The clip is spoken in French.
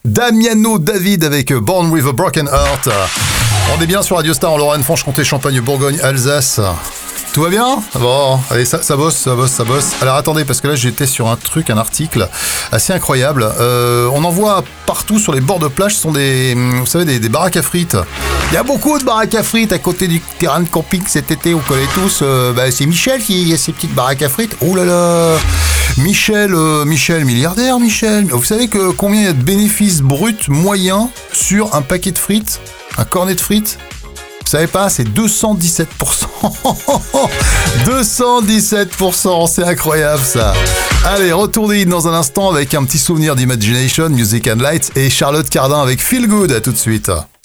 Damiano David avec Born with a Broken Heart. On est bien sur Radio Star en Lorraine, Franche-Comté, Champagne, Bourgogne, Alsace. Tout va bien ? Bon, allez, ça bosse. Alors attendez, parce que là j'étais sur un article assez incroyable. On en voit partout sur les bords de plage, ce sont vous savez, des baraques à frites. Il y a beaucoup de baraques à frites à côté du terrain de camping cet été, on connaît tous. C'est Michel qui a ses petites baraques à frites. Oh là là, Michel, milliardaire Michel. Vous savez combien il y a de bénéfices bruts moyens sur un paquet de frites, un cornet de frites ? Vous savez pas, c'est 217%. 217%, c'est incroyable ça. Allez, retournez dans un instant avec un petit souvenir d'Imagination, Music and Lights et Charlotte Cardin avec Feel Good. À tout de suite.